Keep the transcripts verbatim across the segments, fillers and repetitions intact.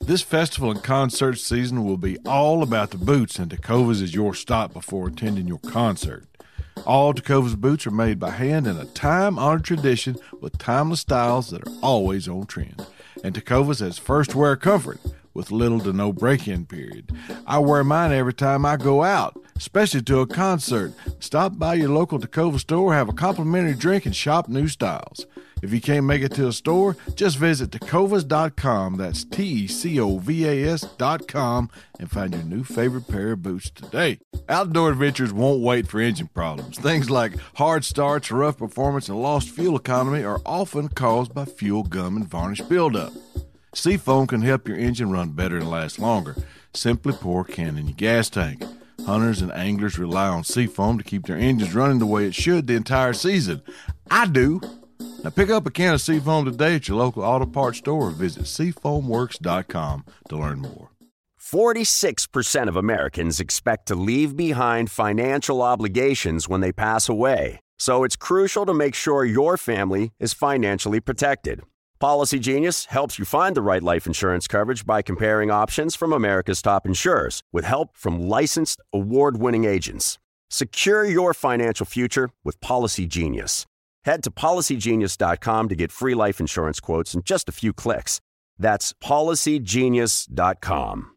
This festival and concert season will be all about the boots, and Tecovas is your stop before attending your concert. All Tecovas boots are made by hand in a time-honored tradition with timeless styles that are always on trend. And Tecovas has first wear comfort with little to no break-in period. I wear mine every time I go out, especially to a concert. Stop by your local Tecovas store, have a complimentary drink, and shop new styles. If you can't make it to a store, just visit tecovas dot com. That's T E C O V A S dot com and find your new favorite pair of boots today. Outdoor adventures won't wait for engine problems. Things like hard starts, rough performance, and lost fuel economy are often caused by fuel gum and varnish buildup. Seafoam can help your engine run better and last longer. Simply pour a can in your gas tank. Hunters and anglers rely on Seafoam to keep their engines running the way it should the entire season. I do. Now pick up a can of Seafoam today at your local auto parts store or visit seafoam works dot com to learn more. forty-six percent of Americans expect to leave behind financial obligations when they pass away. So it's crucial to make sure your family is financially protected. Policy Genius helps you find the right life insurance coverage by comparing options from America's top insurers with help from licensed, award-winning agents. Secure your financial future with Policy Genius. Head to policy genius dot com to get free life insurance quotes in just a few clicks. That's policy genius dot com.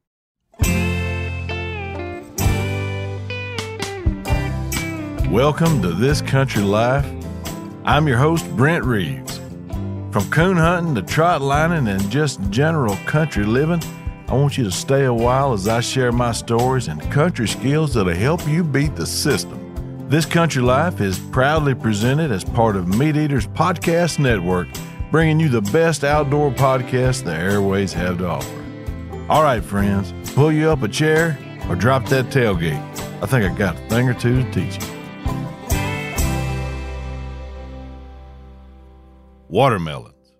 Welcome to This Country Life. I'm your host, Brent Reeves. From coon hunting to trot lining and just general country living, I want you to stay a while as I share my stories and country skills that'll help you beat the system. This Country Life is proudly presented as part of Meat Eaters Podcast Network, bringing you the best outdoor podcasts the airways have to offer. All right, friends, pull you up a chair or drop that tailgate. I think I got a thing or two to teach you. Watermelons.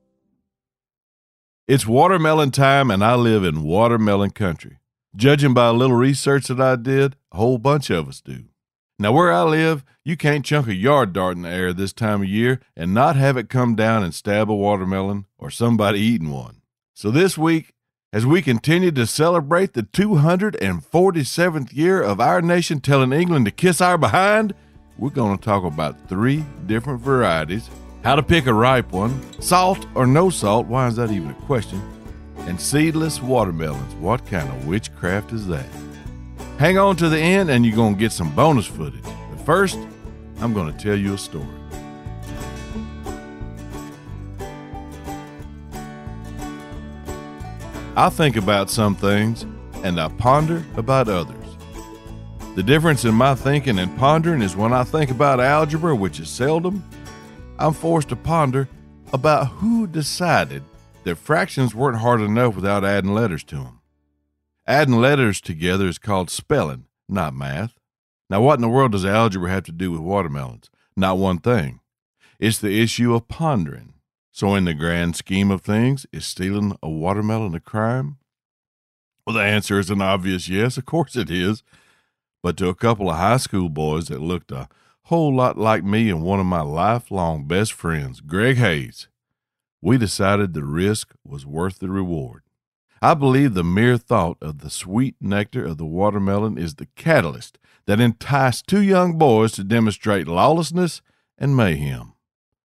It's watermelon time, and I live in watermelon country. Judging by a little research that I did, a whole bunch of us do. Now, where I live, you can't chunk a yard dart in the air this time of year and not have it come down and stab a watermelon or somebody eating one. So this week, as we continue to celebrate the two hundred forty-seventh year of our nation telling England to kiss our behind, we're going to talk about three different varieties, how to pick a ripe one, salt or no salt, why is that even a question, and seedless watermelons. What kind of witchcraft is that? Hang on to the end and you're going to get some bonus footage. But first, I'm going to tell you a story. I think about some things and I ponder about others. The difference in my thinking and pondering is when I think about algebra, which is seldom, I'm forced to ponder about who decided that fractions weren't hard enough without adding letters to them. Adding letters together is called spelling, not math. Now, what in the world does algebra have to do with watermelons? Not one thing. It's the issue of pondering. So in the grand scheme of things, is stealing a watermelon a crime? Well, the answer is an obvious yes. Of course it is. But to a couple of high school boys that looked a whole lot like me and one of my lifelong best friends, Greg Hayes, we decided the risk was worth the reward. I believe the mere thought of the sweet nectar of the watermelon is the catalyst that enticed two young boys to demonstrate lawlessness and mayhem.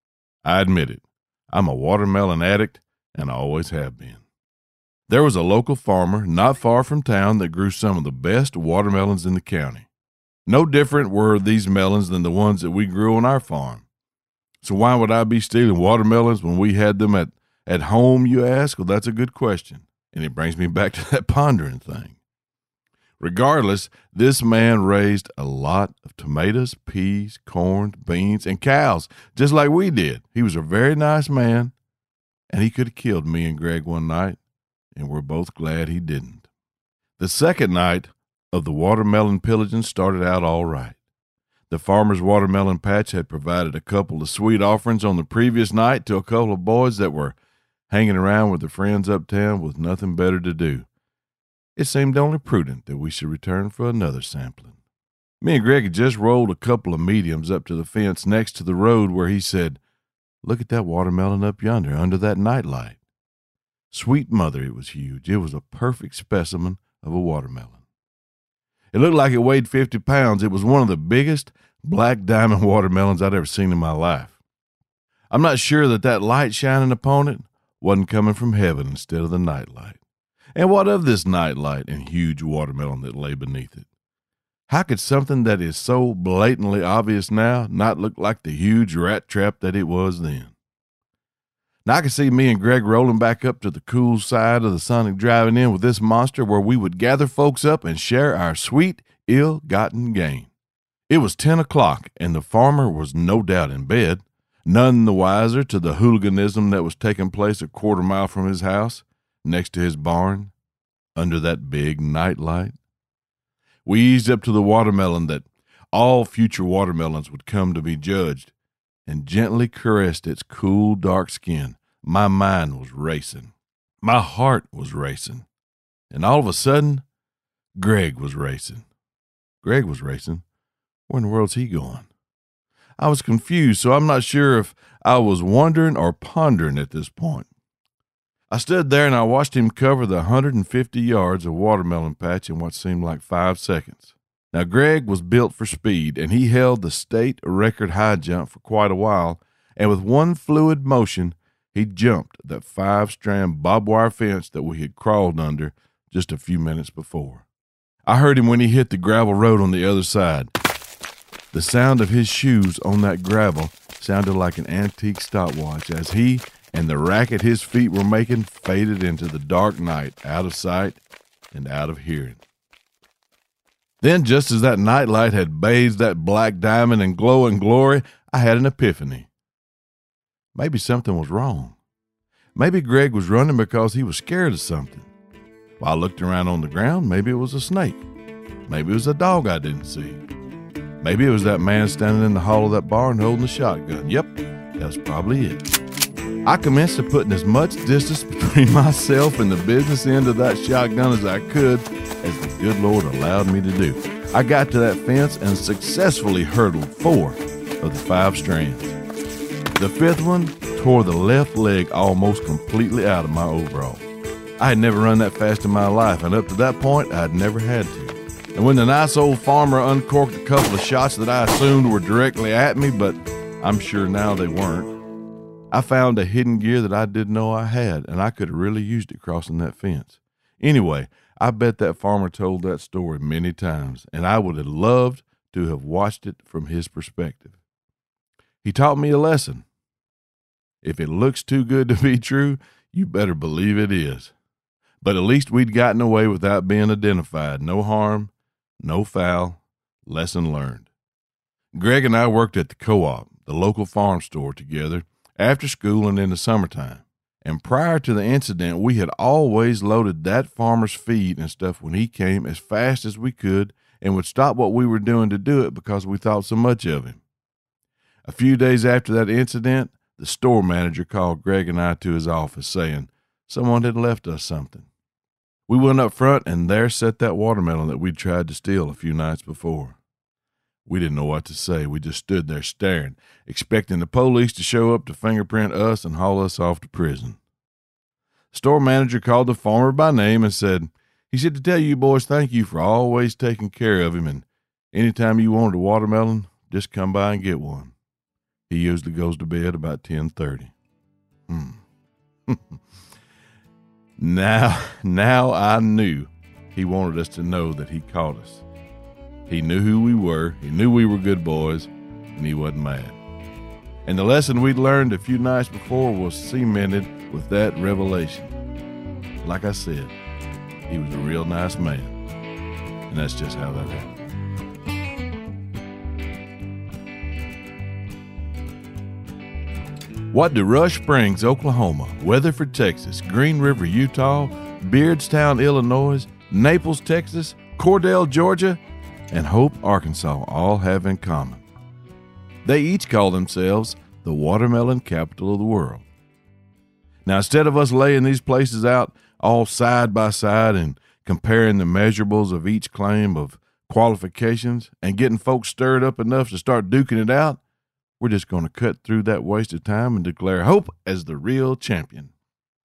I admit it, I'm a watermelon addict, and I always have been. There was a local farmer not far from town that grew some of the best watermelons in the county. No different were these melons than the ones that we grew on our farm. So why would I be stealing watermelons when we had them at, at home, you ask? Well, that's a good question. And it brings me back to that pondering thing. Regardless, this man raised a lot of tomatoes, peas, corn, beans, and cows, just like we did. He was a very nice man, and he could have killed me and Greg one night, and we're both glad he didn't. The second night of the watermelon pillaging started out all right. The farmer's watermelon patch had provided a couple of sweet offerings on the previous night to a couple of boys that were hanging around with their friends uptown with nothing better to do. It seemed only prudent that we should return for another sampling. Me and Greg had just rolled a couple of mediums up to the fence next to the road where he said, "Look at that watermelon up yonder under that nightlight." Sweet mother, it was huge. It was a perfect specimen of a watermelon. It looked like it weighed fifty pounds. It was one of the biggest black diamond watermelons I'd ever seen in my life. I'm not sure that that light shining upon it wasn't coming from heaven instead of the nightlight. And what of this nightlight and huge watermelon that lay beneath it? How could something that is so blatantly obvious now not look like the huge rat trap that it was then? Now I could see me and Greg rolling back up to the cool side of the Sonic driving in with this monster where we would gather folks up and share our sweet, ill-gotten gain. It was ten o'clock, and the farmer was no doubt in bed, none the wiser to the hooliganism that was taking place a quarter mile from his house, next to his barn, under that big night light. We eased up to the watermelon that all future watermelons would come to be judged, and gently caressed its cool, dark skin. My mind was racing. My heart was racing. And all of a sudden, Greg was racing. Greg was racing. Where in the world's he going? I was confused, so I'm not sure if I was wondering or pondering at this point. I stood there and I watched him cover the one hundred fifty yards of watermelon patch in what seemed like five seconds. Now, Greg was built for speed, and he held the state record high jump for quite a while, and with one fluid motion, he jumped that five-strand barbed wire fence that we had crawled under just a few minutes before. I heard him when he hit the gravel road on the other side. The sound of his shoes on that gravel sounded like an antique stopwatch as he and the racket his feet were making faded into the dark night, out of sight and out of hearing. Then, just as that nightlight had bathed that black diamond in glowing glory, I had an epiphany. Maybe something was wrong. Maybe Greg was running because he was scared of something. While I looked around on the ground, maybe it was a snake. Maybe it was a dog I didn't see. Maybe it was that man standing in the hall of that barn holding the shotgun. Yep, that's probably it. I commenced to putting as much distance between myself and the business end of that shotgun as I could, as the good Lord allowed me to do. I got to that fence and successfully hurdled four of the five strands. The fifth one tore the left leg almost completely out of my overall. I had never run that fast in my life, and up to that point, I'd never had to. And when the nice old farmer uncorked a couple of shots that I assumed were directly at me, but I'm sure now they weren't, I found a hidden gear that I didn't know I had, and I could have really used it crossing that fence. Anyway, I bet that farmer told that story many times, and I would have loved to have watched it from his perspective. He taught me a lesson. If it looks too good to be true, you better believe it is. But at least we'd gotten away without being identified. No harm, no foul, lesson learned. Greg and I worked at the co-op, the local farm store, together after school and in the summertime. And prior to the incident, we had always loaded that farmer's feed and stuff when he came as fast as we could and would stop what we were doing to do it because we thought so much of him. A few days after that incident, the store manager called Greg and I to his office saying someone had left us something. We went up front, and there sat that watermelon that we'd tried to steal a few nights before. We didn't know what to say. We just stood there staring, expecting the police to show up to fingerprint us and haul us off to prison. The store manager called the farmer by name and said, he said to tell you boys thank you for always taking care of him, and anytime you wanted a watermelon, just come by and get one. He usually goes to bed about ten thirty. Hmm. Now, now I knew he wanted us to know that he caught us. He knew who we were, he knew we were good boys, and he wasn't mad. And the lesson we'd learned a few nights before was cemented with that revelation. Like I said, he was a real nice man, and that's just how that happened. What do Rush Springs, Oklahoma, Weatherford, Texas, Green River, Utah, Beardstown, Illinois, Naples, Texas, Cordell, Georgia, and Hope, Arkansas all have in common? They each call themselves the watermelon capital of the world. Now, instead of us laying these places out all side by side and comparing the measurables of each claim of qualifications and getting folks stirred up enough to start duking it out, we're just going to cut through that waste of time and declare Hope as the real champion.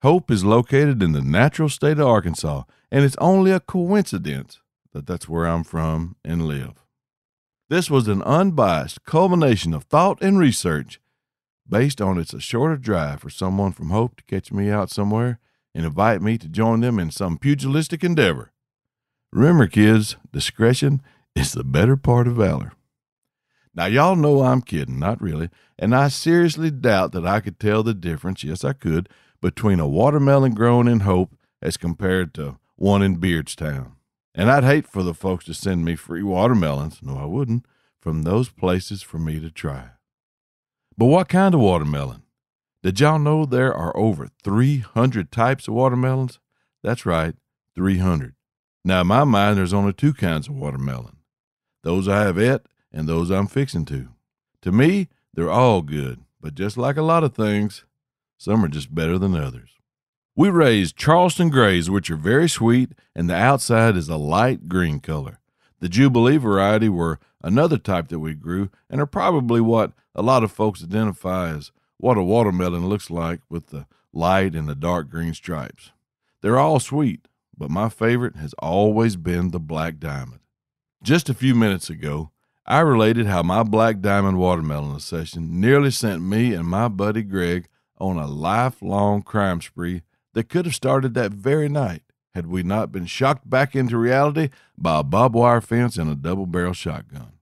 Hope is located in the natural state of Arkansas, and it's only a coincidence that that's where I'm from and live. This was an unbiased culmination of thought and research based on it's a shorter drive for someone from Hope to catch me out somewhere and invite me to join them in some pugilistic endeavor. Remember, kids, discretion is the better part of valor. Now, y'all know I'm kidding, not really, and I seriously doubt that I could tell the difference, yes I could, between a watermelon grown in Hope as compared to one in Beardstown. And I'd hate for the folks to send me free watermelons, no I wouldn't, from those places for me to try. But what kind of watermelon? Did y'all know there are over three hundred types of watermelons? That's right, three hundred. Now, in my mind, there's only two kinds of watermelon. Those I have ate and those I'm fixing to. To me, they're all good, but just like a lot of things, some are just better than others. We raise Charleston Grays, which are very sweet, and the outside is a light green color. The Jubilee variety were another type that we grew and are probably what a lot of folks identify as what a watermelon looks like with the light and the dark green stripes. They're all sweet, but my favorite has always been the Black Diamond. Just a few minutes ago, I related how my Black Diamond watermelon session nearly sent me and my buddy Greg on a lifelong crime spree that could have started that very night had we not been shocked back into reality by a barbed wire fence and a double-barrel shotgun.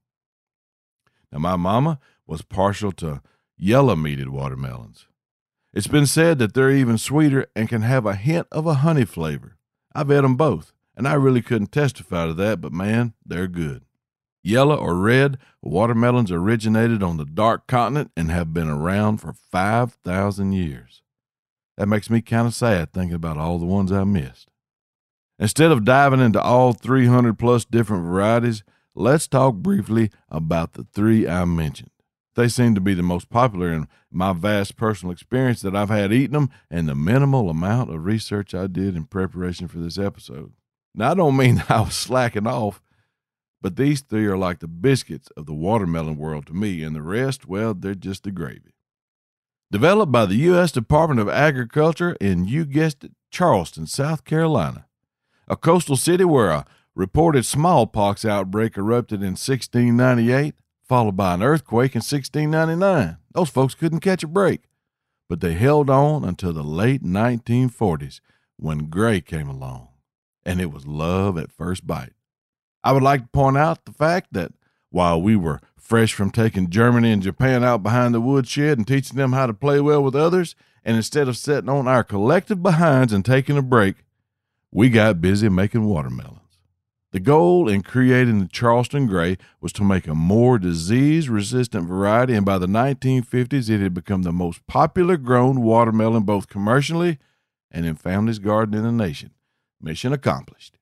Now, my mama was partial to yellow-meated watermelons. It's been said that they're even sweeter and can have a hint of a honey flavor. I've had them both, and I really couldn't testify to that, but man, they're good. Yellow or red watermelons originated on the dark continent and have been around for five thousand years. That makes me kind of sad thinking about all the ones I missed. Instead of diving into all three hundred plus different varieties, let's talk briefly about the three I mentioned. They seem to be the most popular in my vast personal experience that I've had eating them and the minimal amount of research I did in preparation for this episode. Now, I don't mean that I was slacking off, but these three are like the biscuits of the watermelon world to me, and the rest, well, they're just the gravy. Developed by the U S Department of Agriculture in, you guessed it, Charleston, South Carolina, a coastal city where a reported smallpox outbreak erupted in sixteen ninety-eight, followed by an earthquake in sixteen ninety-nine. Those folks couldn't catch a break, but they held on until the late nineteen forties when Gray came along, and it was love at first bite. I would like to point out the fact that while we were fresh from taking Germany and Japan out behind the woodshed and teaching them how to play well with others, and instead of sitting on our collective behinds and taking a break, we got busy making watermelons. The goal in creating the Charleston Gray was to make a more disease-resistant variety, and by the nineteen fifties, it had become the most popular grown watermelon both commercially and in families' garden in the nation. Mission accomplished.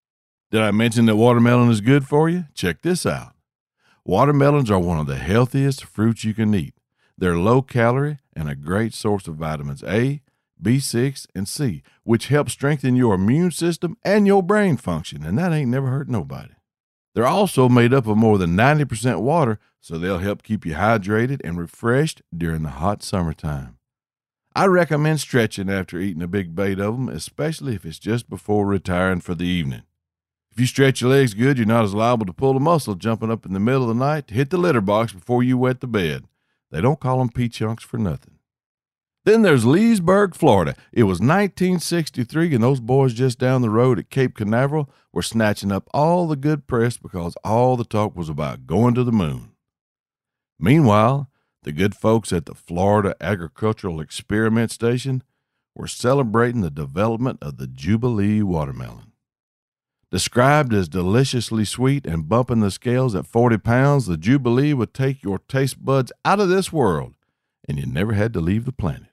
Did I mention that watermelon is good for you? Check this out. Watermelons are one of the healthiest fruits you can eat. They're low-calorie and a great source of vitamins A, B six, and C, which help strengthen your immune system and your brain function, and that ain't never hurt nobody. They're also made up of more than ninety percent water, so they'll help keep you hydrated and refreshed during the hot summertime. I recommend stretching after eating a big bait of them, especially if it's just before retiring for the evening. If you stretch your legs good, you're not as liable to pull a muscle jumping up in the middle of the night to hit the litter box before you wet the bed. They don't call them P-chunks for nothing. Then there's Leesburg, Florida. It was nineteen sixty-three, and those boys just down the road at Cape Canaveral were snatching up all the good press because all the talk was about going to the moon. Meanwhile, the good folks at the Florida Agricultural Experiment Station were celebrating the development of the Jubilee watermelon. Described as deliciously sweet and bumping the scales at forty pounds, the Jubilee would take your taste buds out of this world, and you never had to leave the planet.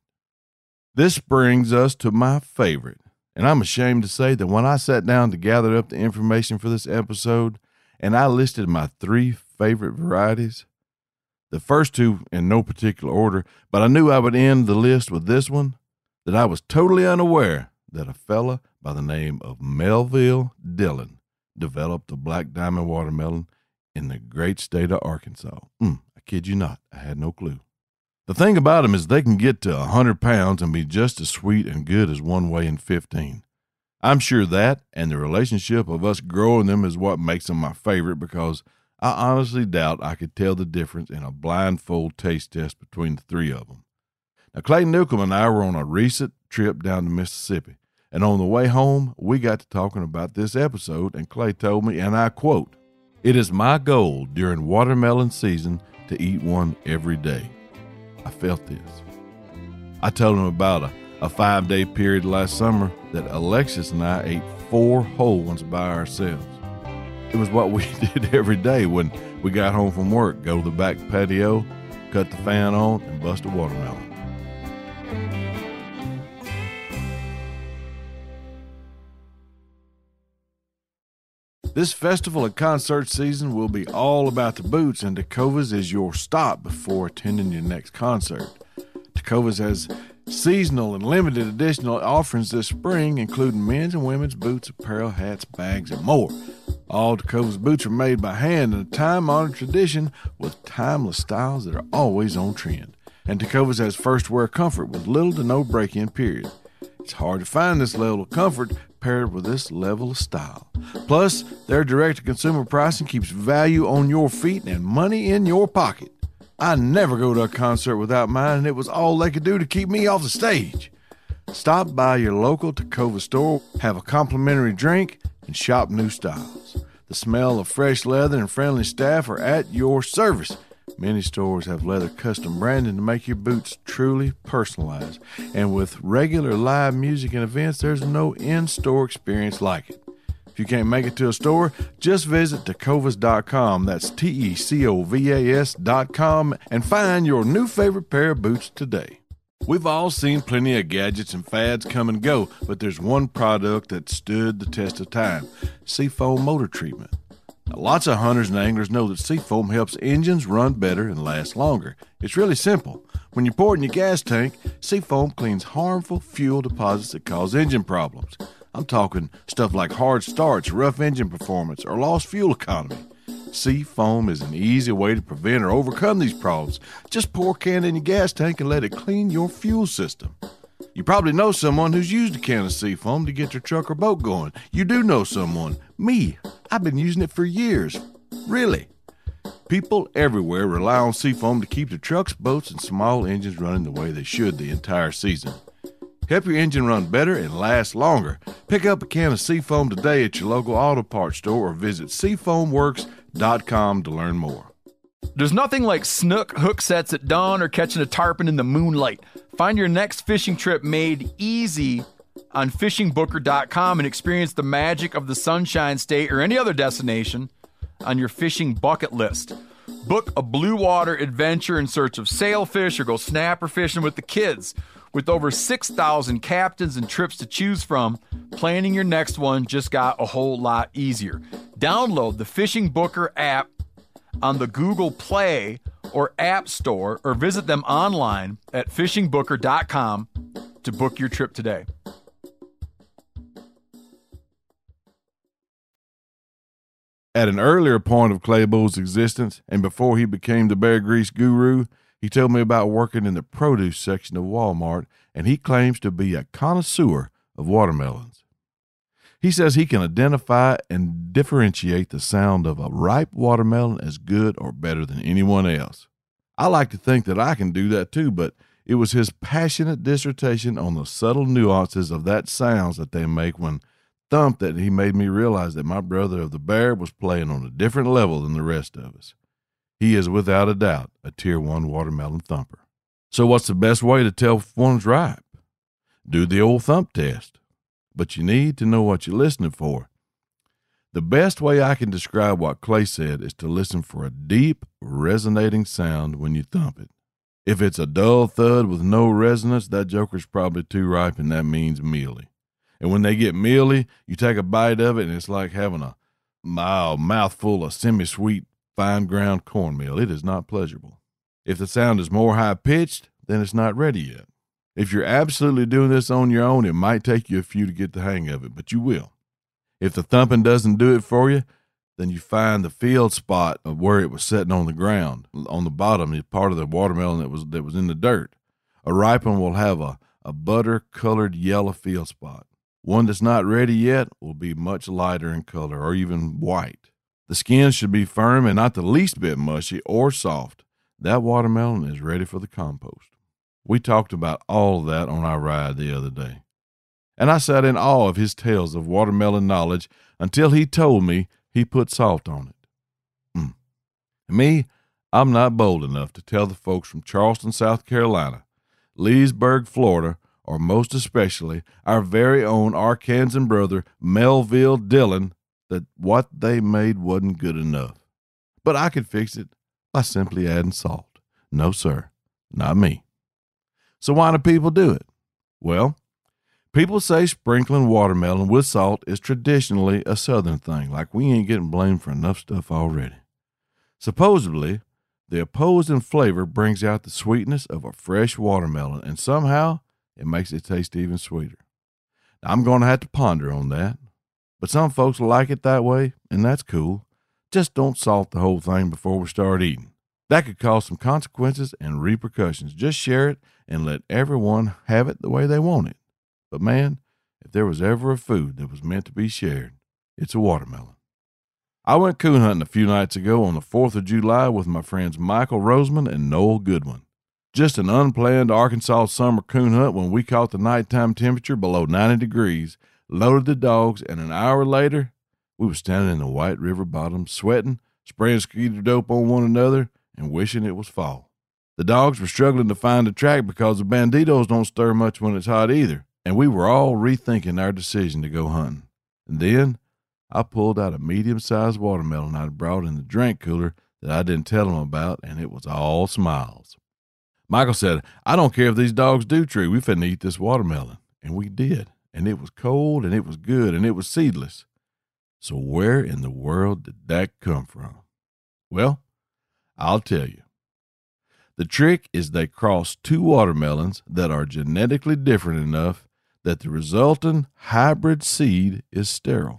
This brings us to my favorite, and I'm ashamed to say that when I sat down to gather up the information for this episode, and I listed my three favorite varieties, the first two in no particular order, but I knew I would end the list with this one, that I was totally unaware that a fella by the name of Melville Dillon developed a Black Diamond watermelon in the great state of Arkansas. Mm, I kid you not, I had no clue. The thing about them is they can get to one hundred pounds and be just as sweet and good as one weighing fifteen. I'm sure that and the relationship of us growing them is what makes them my favorite, because I honestly doubt I could tell the difference in a blindfold taste test between the three of them. Now, Clay Newcomb and I were on a recent trip down to Mississippi, and on the way home, we got to talking about this episode, and Clay told me, and I quote, "It is my goal during watermelon season to eat one every day." I felt this. I told him about a a five-day period last summer that Alexis and I ate four whole ones by ourselves. It was what we did every day when we got home from work: go to the back patio, cut the fan on, and bust a watermelon. This festival and concert season will be all about the boots, and Tecovas is your stop before attending your next concert. Tecovas has seasonal and limited edition offerings this spring, including men's and women's boots, apparel, hats, bags, and more. All Tecovas boots are made by hand in a time-honored tradition with timeless styles that are always on trend. And Tecovas has first-wear comfort with little to no break-in period. It's hard to find this level of comfort paired with this level of style. Plus, their direct-to-consumer pricing keeps value on your feet and money in your pocket. I never go to a concert without mine, and it was all they could do to keep me off the stage. Stop by your local Tecovas store, have a complimentary drink, and shop new styles. The smell of fresh leather and friendly staff are at your service. Many stores have leather custom branding to make your boots truly personalized. And with regular live music and events, there's no in-store experience like it. If you can't make it to a store, just visit tecovas dot com, that's T E C O V A S dot com, and find your new favorite pair of boots today. We've all seen plenty of gadgets and fads come and go, but there's one product that stood the test of time: Seafoam motor treatment. Now, lots of hunters and anglers know that Seafoam helps engines run better and last longer. It's really simple. When you pour it in your gas tank, Seafoam cleans harmful fuel deposits that cause engine problems. I'm talking stuff like hard starts, rough engine performance, or lost fuel economy. Seafoam is an easy way to prevent or overcome these problems. Just pour a can in your gas tank and let it clean your fuel system. You probably know someone who's used a can of Seafoam to get their truck or boat going. You do know someone. Me. I've been using it for years. Really. People everywhere rely on Seafoam to keep their trucks, boats, and small engines running the way they should the entire season. Help your engine run better and last longer. Pick up a can of Seafoam today at your local auto parts store or visit seafoam works dot com to learn more. There's nothing like snook hook sets at dawn or catching a tarpon in the moonlight. Find your next fishing trip made easy on fishing booker dot com and experience the magic of the Sunshine State or any other destination on your fishing bucket list. Book a blue water adventure in search of sailfish or go snapper fishing with the kids. With over six thousand captains and trips to choose from, planning your next one just got a whole lot easier. Download the Fishing Booker app on the Google Play or App Store, or visit them online at fishing booker dot com to book your trip today. At an earlier point of Claypool's existence, and before he became the bear grease guru, he told me about working in the produce section of Walmart, and he claims to be a connoisseur of watermelons. He says he can identify and differentiate the sound of a ripe watermelon as good or better than anyone else. I like to think that I can do that too, but it was his passionate dissertation on the subtle nuances of that sounds that they make when thumped that he made me realize that my brother of the bear was playing on a different level than the rest of us. He is without a doubt a tier one watermelon thumper. So what's the best way to tell if one's ripe? Do the old thump test. But you need to know what you're listening for. The best way I can describe what Clay said is to listen for a deep, resonating sound when you thump it. If it's a dull thud with no resonance, that joker's probably too ripe, and that means mealy. And when they get mealy, you take a bite of it, and it's like having a mild mouthful of semi-sweet, fine ground cornmeal. It is not pleasurable. If the sound is more high-pitched, then it's not ready yet. If you're absolutely doing this on your own, it might take you a few to get the hang of it, but you will. If the thumping doesn't do it for you, then you find the field spot of where it was sitting on the ground. On the bottom is part of the watermelon that was that was in the dirt. A ripe one will have a, a butter-colored yellow field spot. One that's not ready yet will be much lighter in color or even white. The skin should be firm and not the least bit mushy or soft. That watermelon is ready for the compost. We talked about all of that on our ride the other day. And I sat in awe of his tales of watermelon knowledge until he told me he put salt on it. Mm. Me, I'm not bold enough to tell the folks from Charleston, South Carolina, Leesburg, Florida, or most especially our very own Arkansas brother Melville Dillon that what they made wasn't good enough. But I could fix it by simply adding salt. No, sir, not me. So why do people do it? Well, people say sprinkling watermelon with salt is traditionally a Southern thing, like we ain't getting blamed for enough stuff already. Supposedly, the opposing flavor brings out the sweetness of a fresh watermelon, and somehow it makes it taste even sweeter. Now, I'm going to have to ponder on that, but some folks like it that way, and that's cool. Just don't salt the whole thing before we start eating. That could cause some consequences and repercussions. Just share it and let everyone have it the way they want it. But man, if there was ever a food that was meant to be shared, it's a watermelon. I went coon hunting a few nights ago on the fourth of July with my friends Michael Roseman and Noel Goodwin. Just an unplanned Arkansas summer coon hunt when we caught the nighttime temperature below ninety degrees, loaded the dogs, and an hour later, we were standing in the White River bottom, sweating, spraying skeeter dope on one another, and wishing it was fall. The dogs were struggling to find a track because the banditos don't stir much when it's hot either, and we were all rethinking our decision to go hunting. And then I pulled out a medium-sized watermelon I'd brought in the drink cooler that I didn't tell them about, and it was all smiles. Michael said, "I don't care if these dogs do tree, we finna eat this watermelon." And we did, and it was cold, and it was good, and it was seedless. So where in the world did that come from? Well, I'll tell you. The trick is they cross two watermelons that are genetically different enough that the resulting hybrid seed is sterile.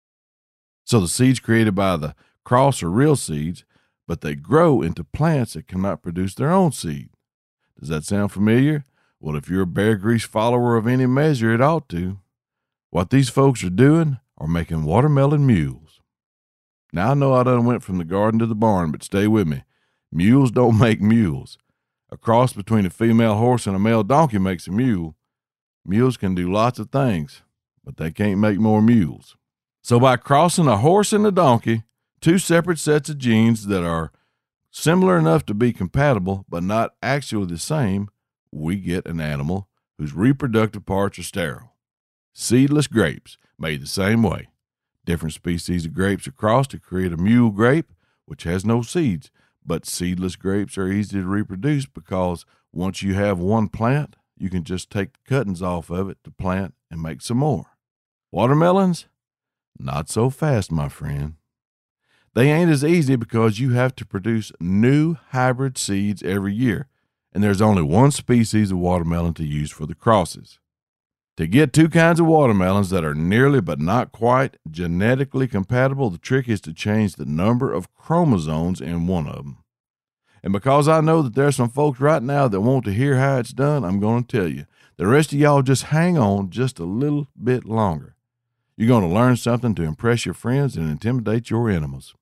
So the seeds created by the cross are real seeds, but they grow into plants that cannot produce their own seed. Does that sound familiar? Well, if you're a Bear Grease follower of any measure, it ought to. What these folks are doing are making watermelon mules. Now, I know I done went from the garden to the barn, but stay with me. Mules don't make mules. A cross between a female horse and a male donkey makes a mule. Mules can do lots of things, but they can't make more mules. So by crossing a horse and a donkey, two separate sets of genes that are similar enough to be compatible but not actually the same, we get an animal whose reproductive parts are sterile. Seedless grapes, made the same way. Different species of grapes are crossed to create a mule grape, which has no seeds, but seedless grapes are easy to reproduce because once you have one plant, you can just take the cuttings off of it to plant and make some more. Watermelons? Not so fast, my friend. They ain't as easy because you have to produce new hybrid seeds every year, and there's only one species of watermelon to use for the crosses. To get two kinds of watermelons that are nearly but not quite genetically compatible, the trick is to change the number of chromosomes in one of them. And because I know that there's some folks right now that want to hear how it's done, I'm going to tell you. The rest of y'all just hang on just a little bit longer. You're going to learn something to impress your friends and intimidate your enemies.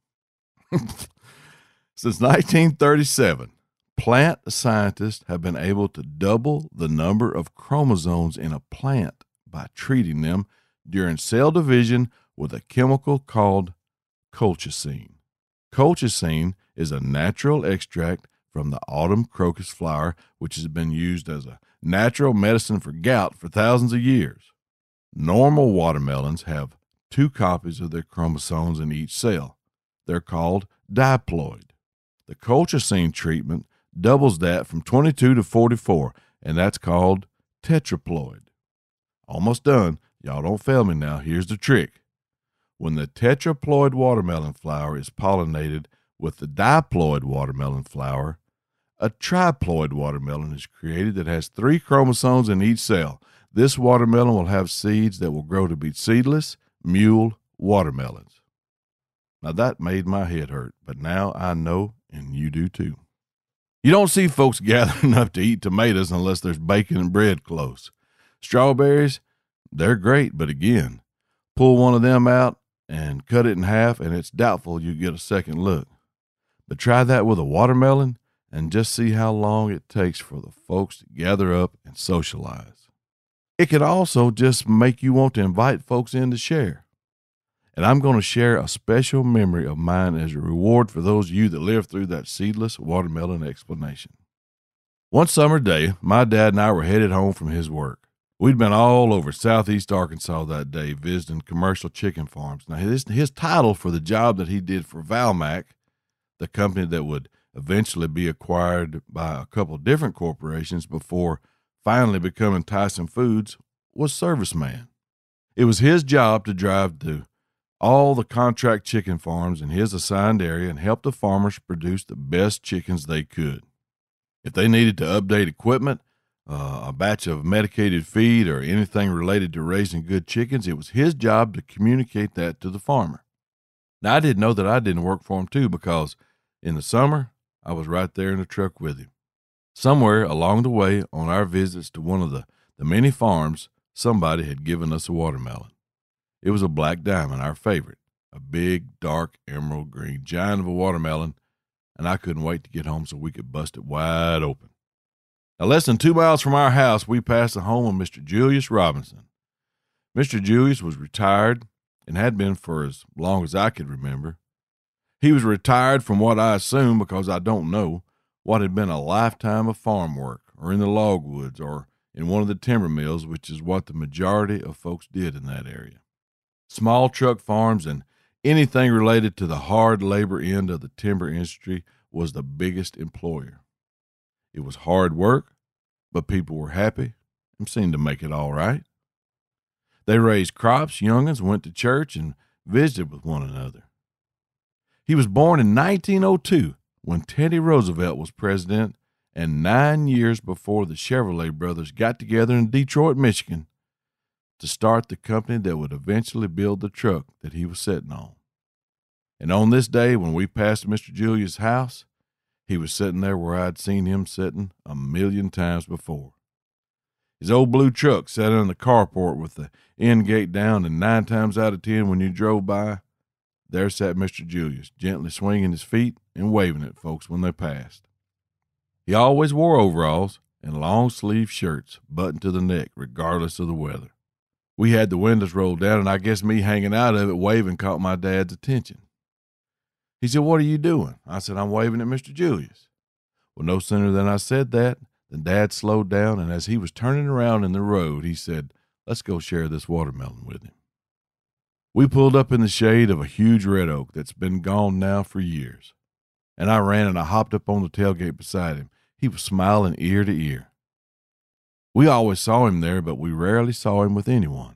Since nineteen thirty-seven, plant scientists have been able to double the number of chromosomes in a plant by treating them during cell division with a chemical called colchicine. Colchicine is a natural extract from the autumn crocus flower, which has been used as a natural medicine for gout for thousands of years. Normal watermelons have two copies of their chromosomes in each cell. They're called diploid. The colchicine treatment doubles that from twenty-two to forty-four, and that's called tetraploid. Almost done. Y'all don't fail me now. Here's the trick. When the tetraploid watermelon flower is pollinated with the diploid watermelon flower, a triploid watermelon is created that has three chromosomes in each cell. This watermelon will have seeds that will grow to be seedless mule watermelons. Now that made my head hurt, but now I know, and you do too. You don't see folks gathering up to eat tomatoes unless there's bacon and bread close. Strawberries, they're great, but again, pull one of them out and cut it in half, and it's doubtful you get a second look. But try that with a watermelon, and just see how long it takes for the folks to gather up and socialize. It can also just make you want to invite folks in to share. And I'm going to share a special memory of mine as a reward for those of you that lived through that seedless watermelon explanation. One summer day, my dad and I were headed home from his work. We'd been all over southeast Arkansas that day visiting commercial chicken farms. Now, his, his title for the job that he did for Valmac, the company that would eventually be acquired by a couple of different corporations before finally becoming Tyson Foods, was serviceman. It was his job to drive to all the contract chicken farms in his assigned area and help the farmers produce the best chickens they could. If they needed to update equipment, uh, a batch of medicated feed, or anything related to raising good chickens, it was his job to communicate that to the farmer. Now, I didn't know that I didn't work for him too, because in the summer, I was right there in the truck with him. Somewhere along the way on our visits to one of the, the many farms, somebody had given us a watermelon. It was a Black Diamond, our favorite, a big, dark, emerald green giant of a watermelon, and I couldn't wait to get home so we could bust it wide open. Now, less than two miles from our house, we passed the home of Mister Julius Robinson. Mister Julius was retired and had been for as long as I could remember. He was retired from what I assume, because I don't know, what had been a lifetime of farm work, or in the logwoods, or in one of the timber mills, which is what the majority of folks did in that area. Small truck farms and anything related to the hard labor end of the timber industry was the biggest employer. It was hard work, but people were happy and seemed to make it all right. They raised crops, young'uns, went to church, and visited with one another. He was born in nineteen oh two, when Teddy Roosevelt was president, and nine years before the Chevrolet brothers got together in Detroit, Michigan, to start the company that would eventually build the truck that he was sitting on. And on this day, when we passed Mister Julius' house, he was sitting there where I'd seen him sitting a million times before. His old blue truck sat in the carport with the end gate down, and nine times out of ten when you drove by, there sat Mister Julius, gently swinging his feet and waving at folks when they passed. He always wore overalls and long-sleeve shirts, buttoned to the neck, regardless of the weather. We had the windows rolled down, and I guess me hanging out of it waving caught my dad's attention. He said, "What are you doing?" I said, "I'm waving at Mister Julius." Well, no sooner than I said that than Dad slowed down, and as he was turning around in the road, he said, "Let's go share this watermelon with him." We pulled up in the shade of a huge red oak that's been gone now for years, and I ran and I hopped up on the tailgate beside him. He was smiling ear to ear. We always saw him there, but we rarely saw him with anyone.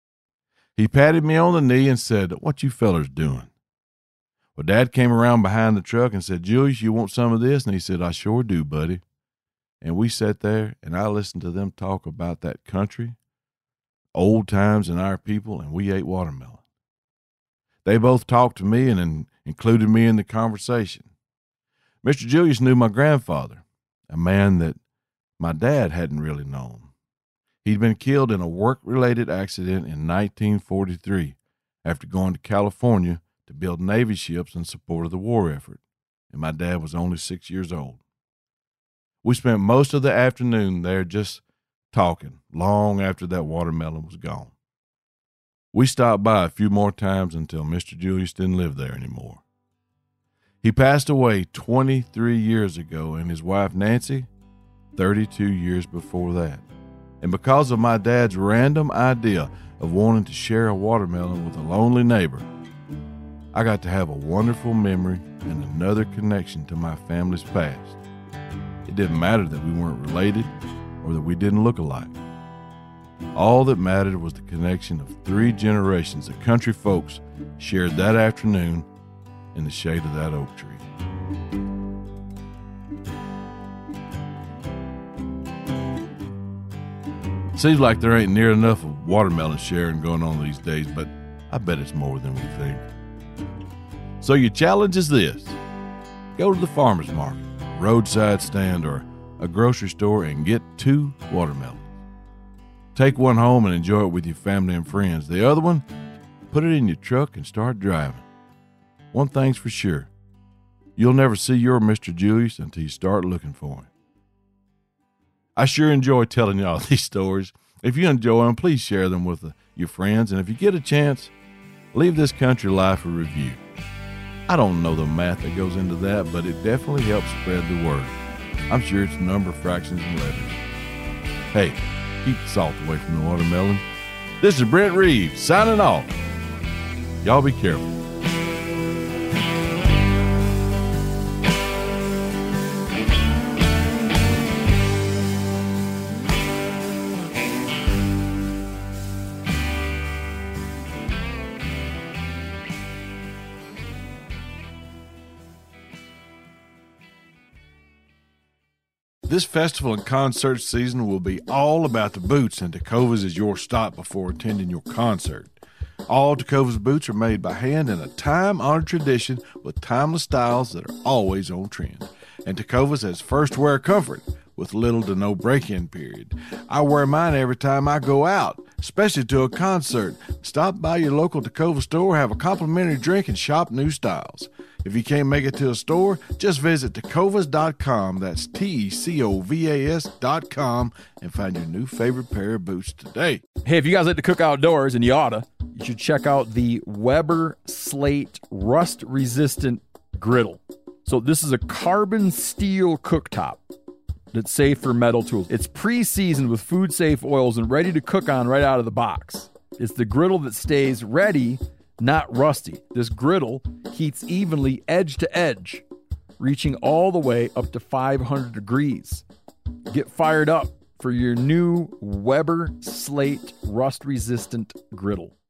He patted me on the knee and said, "What you fellers doing?" Well, Dad came around behind the truck and said, "Julius, you want some of this?" And he said, "I sure do, buddy." And we sat there, and I listened to them talk about that country, old times and our people, and we ate watermelon. They both talked to me and in, included me in the conversation. Mister Julius knew my grandfather, a man that my dad hadn't really known. He'd been killed in a work-related accident in nineteen forty-three after going to California to build Navy ships in support of the war effort, and my dad was only six years old. We spent most of the afternoon there just talking, long after that watermelon was gone. We stopped by a few more times until Mister Julius didn't live there anymore. He passed away twenty-three years ago, and his wife Nancy, thirty-two years before that. And because of my dad's random idea of wanting to share a watermelon with a lonely neighbor, I got to have a wonderful memory and another connection to my family's past. It didn't matter that we weren't related or that we didn't look alike. All that mattered was the connection of three generations of country folks shared that afternoon in the shade of that oak tree. Seems like there ain't near enough of watermelon sharing going on these days, but I bet it's more than we think. So your challenge is this. Go to the farmer's market, roadside stand, or a grocery store and get two watermelons. Take one home and enjoy it with your family and friends. The other one, put it in your truck and start driving. One thing's for sure. You'll never see your Mister Julius until you start looking for him. I sure enjoy telling y'all these stories. If you enjoy them, please share them with uh, your friends. And if you get a chance, leave This Country Life a review. I don't know the math that goes into that, but it definitely helps spread the word. I'm sure it's number, fractions, and letters. Hey, keep the salt away from the watermelon. This is Brent Reeves signing off. Y'all be careful. This festival and concert season will be all about the boots, and Tecovas is your stop before attending your concert. All Tecovas boots are made by hand in a time-honored tradition with timeless styles that are always on trend. And Tecovas has first wear comfort with little to no break-in period. I wear mine every time I go out, especially to a concert. Stop by your local Tecova store, have a complimentary drink, and shop new styles. If you can't make it to a store, just visit tecovas dot com, that's T E C O V A S dot com, and find your new favorite pair of boots today. Hey, if you guys like to cook outdoors, and you oughta, you should check out the Weber Slate rust-resistant griddle. So this is a carbon steel cooktop that's safe for metal tools. It's pre-seasoned with food-safe oils and ready to cook on right out of the box. It's the griddle that stays ready, not rusty. This griddle heats evenly edge to edge, reaching all the way up to five hundred degrees. Get fired up for your new Weber Slate rust-resistant griddle.